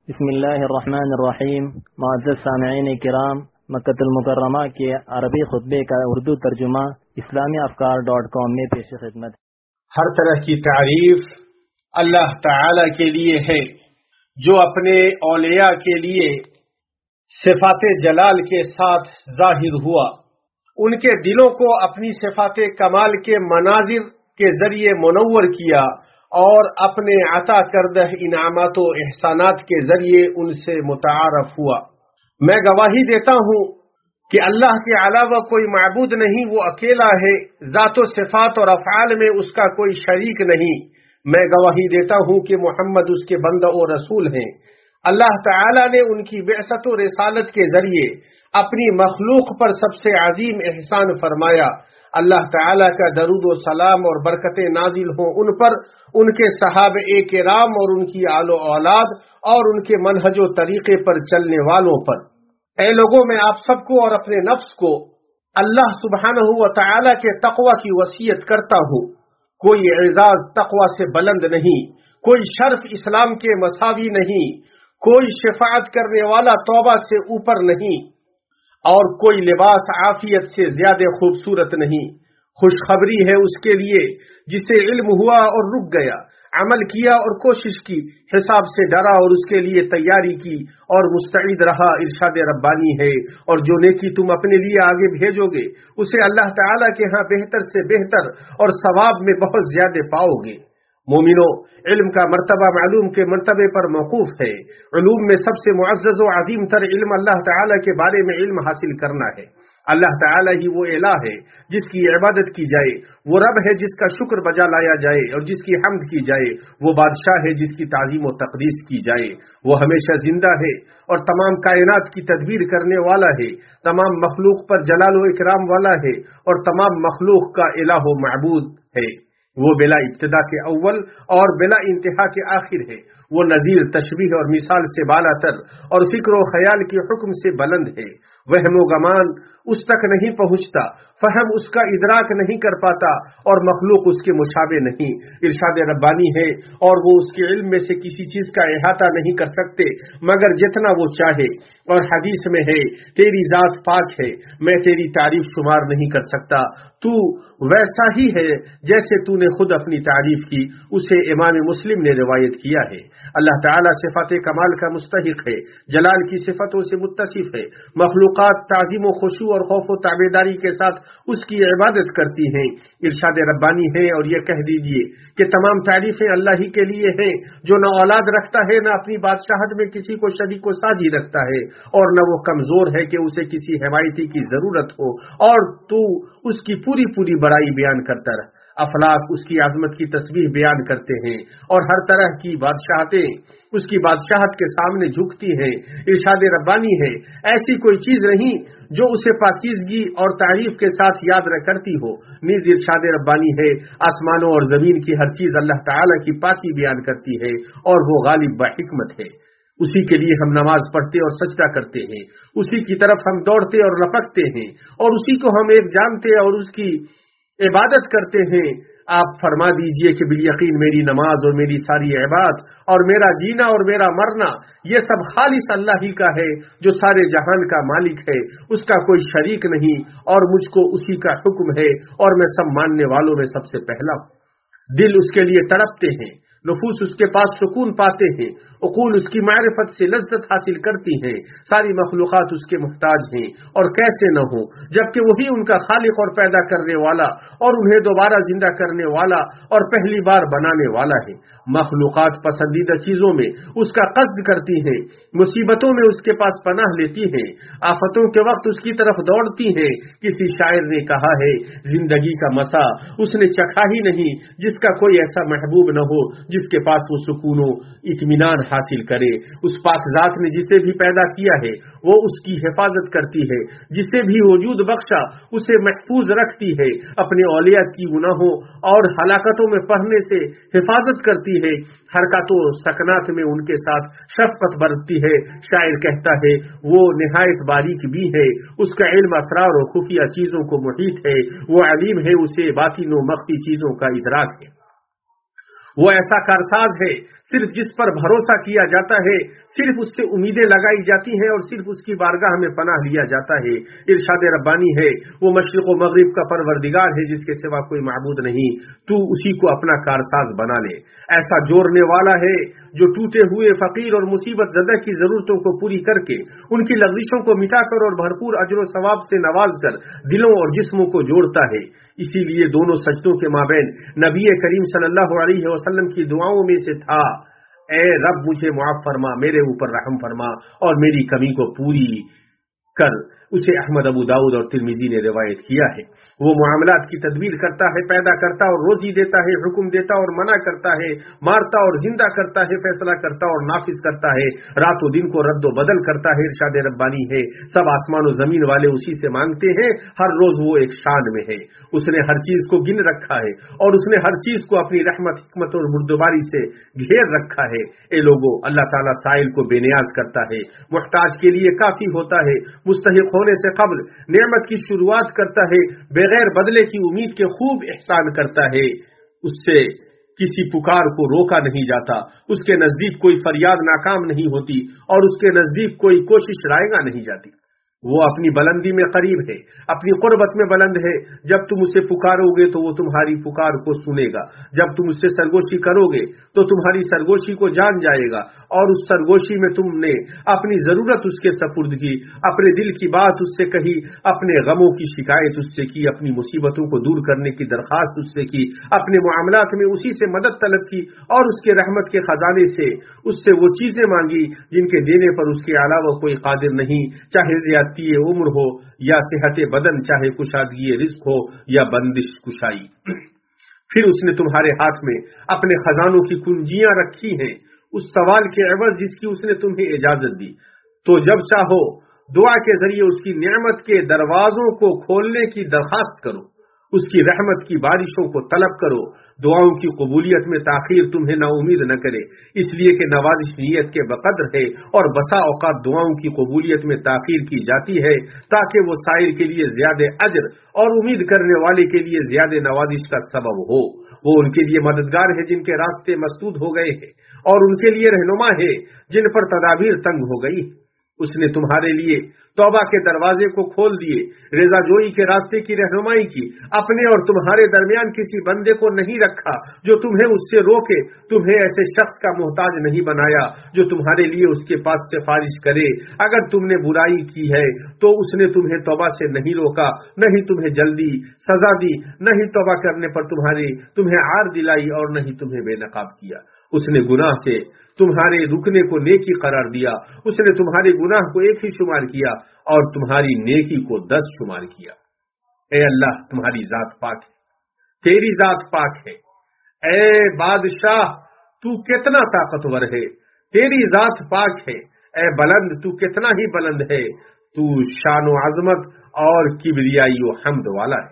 بسم اللہ الرحمن الرحیم۔ معزز سامعین کرام، مکۃ المکرمہ کے عربی خطبے کا اردو ترجمہ اسلامیافکار.com میں پیش خدمت۔ ہر طرح کی تعریف اللہ تعالی کے لیے ہے، جو اپنے اولیاء کے لیے صفات جلال کے ساتھ ظاہر ہوا، ان کے دلوں کو اپنی صفات کمال کے مناظر کے ذریعے منور کیا اور اپنے عطا کردہ انعامات و احسانات کے ذریعے ان سے متعارف ہوا۔ میں گواہی دیتا ہوں کہ اللہ کے علاوہ کوئی معبود نہیں، وہ اکیلا ہے، ذات و صفات اور افعال میں اس کا کوئی شریک نہیں۔ میں گواہی دیتا ہوں کہ محمد اس کے بندہ و رسول ہیں۔ اللہ تعالی نے ان کی بعثت و رسالت کے ذریعے اپنی مخلوق پر سب سے عظیم احسان فرمایا۔ اللہ تعالی کا درود و سلام اور برکتیں نازل ہوں ان پر، ان کے صحابہ کرام اور ان کی آل و اولاد اور ان کے منہج و طریقے پر چلنے والوں پر۔ اے لوگوں، میں آپ سب کو اور اپنے نفس کو اللہ سبحانہ و تعالی کے تقوی کی وصیت کرتا ہوں۔ کوئی اعزاز تقوی سے بلند نہیں، کوئی شرف اسلام کے مساوی نہیں، کوئی شفاعت کرنے والا توبہ سے اوپر نہیں، اور کوئی لباس عافیت سے زیادہ خوبصورت نہیں۔ خوشخبری ہے اس کے لیے جسے علم ہوا اور رک گیا، عمل کیا اور کوشش کی، حساب سے ڈرا اور اس کے لیے تیاری کی اور مستعد رہا۔ ارشاد ربانی ہے، اور جو نیکی تم اپنے لیے آگے بھیجو گے اسے اللہ تعالیٰ کے ہاں بہتر سے بہتر اور ثواب میں بہت زیادہ پاؤ گے۔ مومنو، علم کا مرتبہ معلوم کے مرتبے پر موقوف ہے۔ علوم میں سب سے معزز و عظیم تر علم اللہ تعالیٰ کے بارے میں علم حاصل کرنا ہے۔ اللہ تعالیٰ ہی وہ الہ ہے جس کی عبادت کی جائے، وہ رب ہے جس کا شکر بجا لایا جائے اور جس کی حمد کی جائے، وہ بادشاہ ہے جس کی تعظیم و تقدیس کی جائے، وہ ہمیشہ زندہ ہے اور تمام کائنات کی تدبیر کرنے والا ہے، تمام مخلوق پر جلال و اکرام والا ہے اور تمام مخلوق کا الہ و معبود ہے۔ وہ بلا ابتدا کے اول اور بلا انتہا کے آخر ہے۔ وہ نظیر، تشبیہ اور مثال سے بالا تر اور فکر و خیال کے حکم سے بلند ہے۔ وہم و گمان اس تک نہیں پہنچتا، فہم اس کا ادراک نہیں کر پاتا اور مخلوق اس کے مشابہ نہیں۔ ارشاد ربانی ہے، اور وہ اس کے علم میں سے کسی چیز کا احاطہ نہیں کر سکتے مگر جتنا وہ چاہے۔ اور حدیث میں ہے، تیری ذات پاک ہے، میں تیری تعریف شمار نہیں کر سکتا، تو ویسا ہی ہے جیسے تو نے خود اپنی تعریف کی۔ اسے امام مسلم نے روایت کیا ہے۔ اللہ تعالیٰ صفات کمال کا مستحق ہے، جلال کی صفتوں سے متصف ہے۔ مخلوقات تعظیم و خشوع اور خوف و تابعداری کے ساتھ اس کی عبادت کرتی ہیں۔ ارشاد ربانی ہے، اور یہ کہہ دیجئے کہ تمام تعریفیں اللہ ہی کے لیے ہیں، جو نہ اولاد رکھتا ہے، نہ اپنی بادشاہت میں کسی کو شریک و ساجی رکھتا ہے، اور نہ وہ کمزور ہے کہ اسے کسی حمایتی کی ضرورت ہو، اور تو اس کی پوری پوری بڑائی بیان کرتا رہ۔ افلاک اس کی عظمت کی تسبیح بیان کرتے ہیں، اور ہر طرح کی بادشاہتیں اس کی بادشاہت کے سامنے جھکتی ہیں۔ ارشاد ربانی ہے، ایسی کوئی چیز نہیں جو اسے پاکیزگی اور تعریف کے ساتھ یاد نہ کرتی ہو۔ نیز ارشاد ربانی ہے، آسمانوں اور زمین کی ہر چیز اللہ تعالیٰ کی پاکی بیان کرتی ہے، اور وہ غالب با حکمت ہے۔ اسی کے لیے ہم نماز پڑھتے اور سجدہ کرتے ہیں، اسی کی طرف ہم دوڑتے اور لپکتے ہیں، اور اسی کو ہم ایک جانتے اور اس کی عبادت کرتے ہیں۔ آپ فرما دیجئے کہ بالیقین میری نماز اور میری ساری عبادت اور میرا جینا اور میرا مرنا یہ سب خالص اللہ ہی کا ہے، جو سارے جہان کا مالک ہے، اس کا کوئی شریک نہیں، اور مجھ کو اسی کا حکم ہے، اور میں سب ماننے والوں میں سب سے پہلا ہوں۔ دل اس کے لیے تڑپتے ہیں، نفوس اس کے پاس سکون پاتے ہیں، عقول اس کی معرفت سے لذت حاصل کرتی ہیں، ساری مخلوقات اس کے محتاج ہیں، اور کیسے نہ ہوں جبکہ وہی ان کا خالق اور پیدا کرنے والا اور انہیں دوبارہ زندہ کرنے والا اور پہلی بار بنانے والا ہے۔ مخلوقات پسندیدہ چیزوں میں اس کا قصد کرتی ہیں، مصیبتوں میں اس کے پاس پناہ لیتی ہیں، آفتوں کے وقت اس کی طرف دوڑتی ہیں۔ کسی شاعر نے کہا ہے، زندگی کا مزہ اس نے چکھا ہی نہیں جس کا کوئی ایسا محبوب نہ ہو جس کے پاس وہ سکون و اطمینان حاصل کرے۔ اس پاک ذات نے جسے بھی پیدا کیا ہے وہ اس کی حفاظت کرتی ہے، جسے بھی وجود بخشا اسے محفوظ رکھتی ہے، اپنے اولیاء کی گناہوں اور ہلاکتوں میں پڑھنے سے حفاظت کرتی ہے، حرکات و سکنات میں ان کے ساتھ شفقت برتتی ہے۔ شاعر کہتا ہے، وہ نہایت باریک بھی ہے، اس کا علم اسرار و خفیہ چیزوں کو محیط ہے، وہ علیم ہے، اسے باطن و مخفی چیزوں کا ادراک ہے۔ وہ ایسا کارساز ہے صرف جس پر بھروسہ کیا جاتا ہے، صرف اس سے امیدیں لگائی جاتی ہیں اور صرف اس کی بارگاہ میں پناہ لیا جاتا ہے۔ ارشاد ربانی ہے، وہ مشرق و مغرب کا پروردگار ہے جس کے سوا کوئی معبود نہیں، تو اسی کو اپنا کارساز بنا لے۔ ایسا جوڑنے والا ہے جو ٹوٹے ہوئے فقیر اور مصیبت زدہ کی ضرورتوں کو پوری کر کے، ان کی لغزشوں کو مٹا کر اور بھرپور اجر و ثواب سے نواز کر دلوں اور جسموں کو جوڑتا ہے۔ اسی لیے دونوں سجدوں کے مابین نبی کریم صلی اللہ علیہ وسلم کی دعاؤں میں سے تھا، اے رب مجھے معاف فرما، میرے اوپر رحم فرما اور میری کمی کو پوری کر۔ اسے احمد، ابو داؤد اور ترمذی نے روایت کیا ہے۔ وہ معاملات کی تدبیر کرتا ہے، پیدا کرتا اور روزی دیتا ہے، حکم دیتا اور منع کرتا ہے، مارتا اور زندہ کرتا ہے، فیصلہ کرتا اور نافذ کرتا ہے، رات و دن کو رد و بدل کرتا ہے۔ ارشاد ربانی ہے، سب آسمان و زمین والے اسی سے مانگتے ہیں، ہر روز وہ ایک شان میں ہے۔ اس نے ہر چیز کو گن رکھا ہے اور اس نے ہر چیز کو اپنی رحمت، حکمت اور بردباری سے گھیر رکھا ہے۔ اے لوگو، اللہ تعالیٰ سائل کو بے نیاز کرتا ہے، محتاج کے لیے کافی ہوتا ہے، مستحق ہونے سے قبل نعمت کی شروعات کرتا ہے، بغیر بدلے کی امید کے خوب احسان کرتا ہے۔ اس سے کسی پکار کو روکا نہیں جاتا، اس کے نزدیک کوئی فریاد ناکام نہیں ہوتی اور اس کے نزدیک کوئی کوشش رائیگاں نہیں جاتی۔ وہ اپنی بلندی میں قریب ہے، اپنی قربت میں بلند ہے۔ جب تم اسے پکارو گے تو وہ تمہاری پکار کو سنے گا، جب تم اس سے سرگوشی کرو گے تو تمہاری سرگوشی کو جان جائے گا، اور اس سرگوشی میں تم نے اپنی ضرورت اس کے سپرد کی، اپنے دل کی بات اس سے کہی، اپنے غموں کی شکایت اس سے کی، اپنی مصیبتوں کو دور کرنے کی درخواست اس سے کی، اپنے معاملات میں اسی سے مدد طلب کی اور اس کے رحمت کے خزانے سے اس سے وہ چیزیں مانگی جن کے دینے پر اس کے علاوہ کوئی قادر نہیں، چاہے زیادتی عمر ہو یا صحت بدن، چاہے کشادگی رزق ہو یا بندش کشائی۔ پھر اس نے تمہارے ہاتھ میں اپنے خزانوں کی کنجیاں رکھی ہیں، اس سوال کے عوض جس کی اس نے تمہیں اجازت دی، تو جب چاہو دعا کے ذریعے اس کی نعمت کے دروازوں کو کھولنے کی درخواست کرو، اس کی رحمت کی بارشوں کو طلب کرو۔ دعاؤں کی قبولیت میں تاخیر تمہیں نا امید نہ کرے، اس لیے کہ نوازش نیت کے بقدر ہے، اور بسا اوقات دعاؤں کی قبولیت میں تاخیر کی جاتی ہے تاکہ وہ سائل کے لیے زیادہ اجر اور امید کرنے والے کے لیے زیادہ نوازش کا سبب ہو۔ وہ ان کے لیے مددگار ہے جن کے راستے مسدود ہو گئے ہیں، اور ان کے لیے رہنما ہے جن پر تدابیر تنگ ہو گئی۔ اس نے تمہارے لیے توبہ کے دروازے کو کھول دیے، رضا جوئی کے راستے کی رہنمائی کی، اپنے اور تمہارے درمیان کسی بندے کو نہیں رکھا جو تمہیں اس سے روکے، تمہیں ایسے شخص کا محتاج نہیں بنایا جو تمہارے لیے اس کے پاس سفارش کرے۔ اگر تم نے برائی کی ہے تو اس نے تمہیں توبہ سے نہیں روکا، نہ ہی تمہیں جلدی سزا دی، نہ ہی توبہ کرنے پر تمہیں عار دلائی، اور نہ ہی تمہیں بے نقاب کیا۔ اس نے گناہ سے تمہارے رکنے کو نیکی قرار دیا، اس نے تمہارے گناہ کو 1 ہی شمار کیا اور تمہاری نیکی کو 10 شمار کیا۔ اے اللہ، تمہاری ذات پاک ہے، تیری ذات پاک ہے۔ اے بادشاہ، تو کتنا طاقتور ہے، تیری ذات پاک ہے۔ اے بلند، تو کتنا ہی بلند ہے، تو شان و عظمت اور کبریائی و حمد والا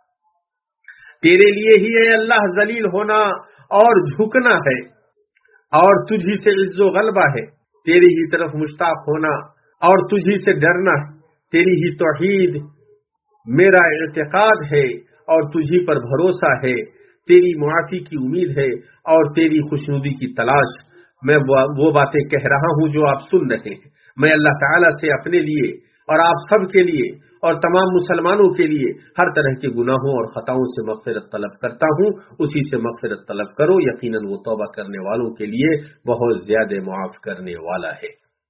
ہے۔ تیرے لیے ہی اے اللہ ذلیل ہونا اور جھکنا ہے، اور تجھی سے عز و غلبہ ہے۔ تیری ہی طرف مشتاق ہونا اور تجھی سے ڈرنا ہے۔ تیری ہی توحید میرا اعتقاد ہے اور تجھی پر بھروسہ ہے۔ تیری معافی کی امید ہے اور تیری خوشنودی کی تلاش۔ میں وہ باتیں کہہ رہا ہوں جو آپ سن رہے ہیں۔ میں اللہ تعالیٰ سے اپنے لیے اور آپ سب کے لیے اور تمام مسلمانوں کے لیے ہر طرح کے گناہوں اور خطاؤں سے مغفرت طلب کرتا ہوں۔ اسی سے مغفرت طلب کرو، یقیناً وہ توبہ کرنے والوں کے لیے بہت زیادہ معاف کرنے والا ہے۔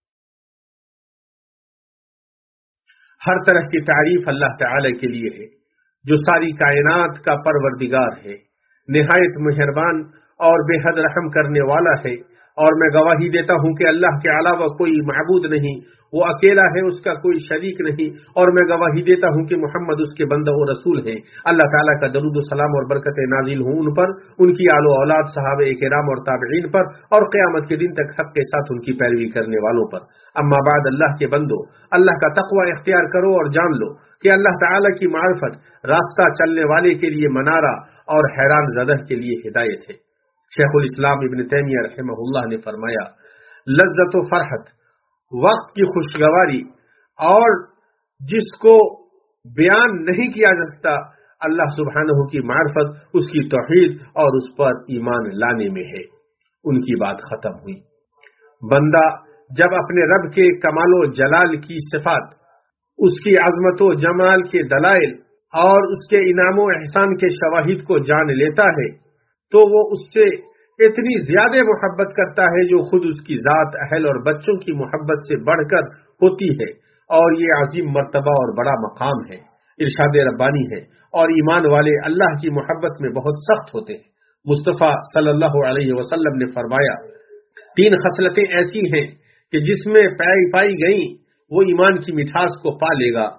ہر طرح کی تعریف اللہ تعالی کے لیے ہے جو ساری کائنات کا پروردگار ہے، نہایت مہربان اور بے حد رحم کرنے والا ہے۔ اور میں گواہی دیتا ہوں کہ اللہ کے علاوہ کوئی معبود نہیں، وہ اکیلا ہے، اس کا کوئی شریک نہیں، اور میں گواہی دیتا ہوں کہ محمد اس کے بندہ و رسول ہیں۔ اللہ تعالیٰ کا درود و سلام اور برکت نازل ہوں ان پر، ان کی آل و اولاد، صحابہ کرام اور تابعین پر، اور قیامت کے دن تک حق کے ساتھ ان کی پیروی کرنے والوں پر۔ اما بعد، اللہ کے بندو، اللہ کا تقوی اختیار کرو اور جان لو کہ اللہ تعالیٰ کی معرفت راستہ چلنے والے کے لیے منارہ اور حیران زدہ کے لیے ہدایت ہے۔ شیخ الاسلام ابن تیمیہ رحمہ اللہ نے فرمایا، لذت و فرحت، وقت کی خوشگواری، اور جس کو بیان نہیں کیا جا سکتا، اللہ سبحانہ کی معرفت، اس کی توحید اور اس پر ایمان لانے میں ہے۔ ان کی بات ختم ہوئی۔ بندہ جب اپنے رب کے کمال و جلال کی صفات، اس کی عظمت و جمال کے دلائل اور اس کے انعام و احسان کے شواہد کو جان لیتا ہے تو وہ اس سے اتنی زیادہ محبت کرتا ہے جو خود اس کی ذات، اہل اور بچوں کی محبت سے بڑھ کر ہوتی ہے، اور یہ عظیم مرتبہ اور بڑا مقام ہے، ارشاد ربانی ہے، اور ایمان والے اللہ کی محبت میں بہت سخت ہوتے ہیں۔ مصطفیٰ صلی اللہ علیہ وسلم نے فرمایا 3 خصلتیں ایسی ہیں کہ جس میں پائی گئی وہ ایمان کی مٹھاس کو پا لے گا،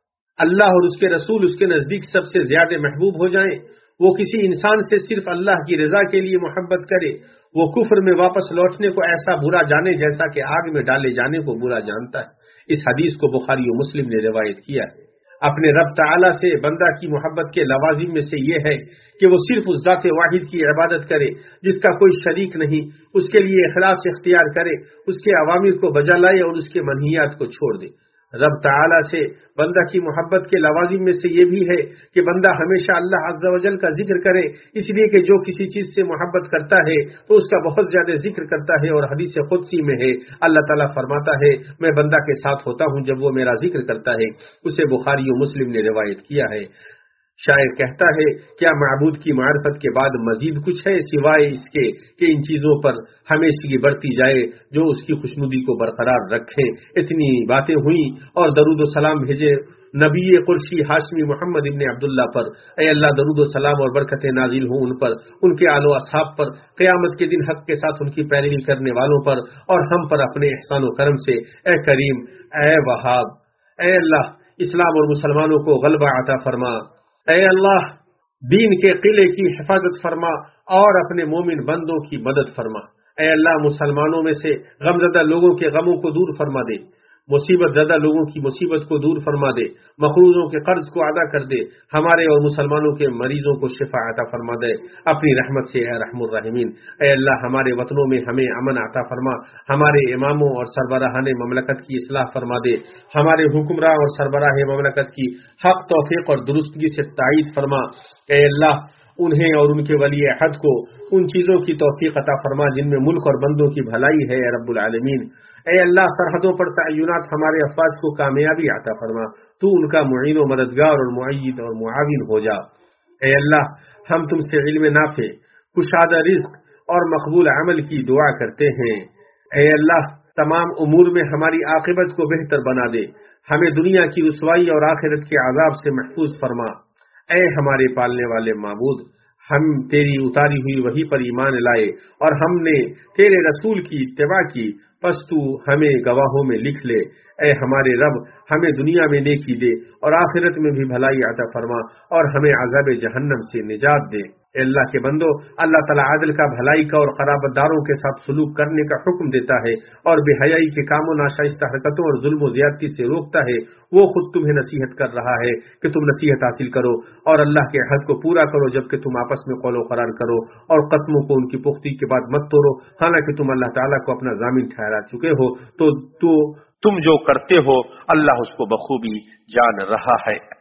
اللہ اور اس کے رسول اس کے نزدیک سب سے زیادہ محبوب ہو جائیں، وہ کسی انسان سے صرف اللہ کی رضا کے لیے محبت کرے، وہ کفر میں واپس لوٹنے کو ایسا برا جانے جیسا کہ آگ میں ڈالے جانے کو برا جانتا ہے۔ اس حدیث کو بخاری و مسلم نے روایت کیا ہے۔ اپنے رب تعالی سے بندہ کی محبت کے لوازم میں سے یہ ہے کہ وہ صرف اس ذات واحد کی عبادت کرے جس کا کوئی شریک نہیں، اس کے لیے اخلاص اختیار کرے، اس کے اوامر کو بجا لائے اور اس کے منہیات کو چھوڑ دے۔ رب تعالی سے بندہ کی محبت کے لوازم میں سے یہ بھی ہے کہ بندہ ہمیشہ اللہ عز و جل کا ذکر کرے، اس لیے کہ جو کسی چیز سے محبت کرتا ہے تو اس کا بہت زیادہ ذکر کرتا ہے، اور حدیث قدسی میں ہے اللہ تعالیٰ فرماتا ہے میں بندہ کے ساتھ ہوتا ہوں جب وہ میرا ذکر کرتا ہے۔ اسے بخاری و مسلم نے روایت کیا ہے۔ شاعر کہتا ہے کیا معبود کی معرفت کے بعد مزید کچھ ہے سوائے اس کے کہ ان چیزوں پر ہمیشگی برتی جائے جو اس کی خوشنودی کو برقرار رکھیں۔ اتنی باتیں ہوئیں اور درود و سلام بھیجے نبی قرشی ہاشمی محمد ابن عبداللہ پر۔ اے اللہ درود و سلام اور برکتیں نازل ہوں ان پر، ان کے آل و اصحاب پر، قیامت کے دن حق کے ساتھ ان کی پیروی کرنے والوں پر، اور ہم پر اپنے احسان و کرم سے۔ اے کریم، اے وہاب، اے اللہ اسلام اور مسلمانوں کو غلبہ عطا فرما۔ اے اللہ دین کے قلعے کی حفاظت فرما اور اپنے مومن بندوں کی مدد فرما۔ اے اللہ مسلمانوں میں سے غمزدہ لوگوں کے غموں کو دور فرما دے، مصیبت زدہ لوگوں کی مصیبت کو دور فرما دے، مقروضوں کے قرض کو ادا کر دے، ہمارے اور مسلمانوں کے مریضوں کو شفا عطا فرما دے اپنی رحمت سے اے رحم الرحیمین۔ اے اللہ ہمارے وطنوں میں ہمیں امن عطا فرما، ہمارے اماموں اور سربراہان مملکت کی اصلاح فرما دے، ہمارے حکمراں اور سربراہ مملکت کی حق توفیق اور درستگی سے تائید فرما۔ اے اللہ انہیں اور ان کے ولی عہد کو ان چیزوں کی توفیق عطا فرما جن میں ملک اور بندوں کی بھلائی ہے اے رب العالمین۔ اے اللہ سرحدوں پر تعینات ہمارے افواج کو کامیابی عطا فرما، تو ان کا معین و مددگار اور معید اور معاون ہو جا۔ اے اللہ ہم تم سے علم نافع، کشادہ رزق اور مقبول عمل کی دعا کرتے ہیں۔ اے اللہ تمام امور میں ہماری عاقبت کو بہتر بنا دے، ہمیں دنیا کی رسوائی اور آخرت کے عذاب سے محفوظ فرما۔ اے ہمارے پالنے والے معبود، ہم تیری اتاری ہوئی وحی پر ایمان لائے اور ہم نے تیرے رسول کی اتباع کی، پس تو ہمیں گواہوں میں لکھ لے۔ اے ہمارے رب ہمیں دنیا میں نیکی دے اور آخرت میں بھی بھلائی عطا فرما اور ہمیں عذاب جہنم سے نجات دے۔ اے اللہ کے بندو، اللہ تعالیٰ عدل کا، بھلائی کا اور قرابت داروں کے ساتھ سلوک کرنے کا حکم دیتا ہے اور بے حیائی کے کاموں، ناشائستہ حرکتوں اور ظلم و زیادتی سے روکتا ہے۔ وہ خود تمہیں نصیحت کر رہا ہے کہ تم نصیحت حاصل کرو اور اللہ کے عہد کو پورا کرو جبکہ تم آپس میں قول و قرار کرو، اور قسموں کو ان کی پختگی کے بعد مت توڑو، حالانکہ تم اللہ تعالیٰ کو اپنا ضامن ٹھہرا چکے ہو، تو تم جو کرتے ہو اللہ اس کو بخوبی جان رہا ہے۔